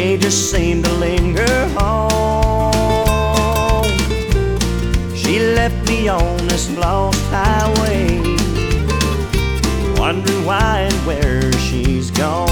they just seem to linger home. She left me on this lost highway, wondering why and where she's gone.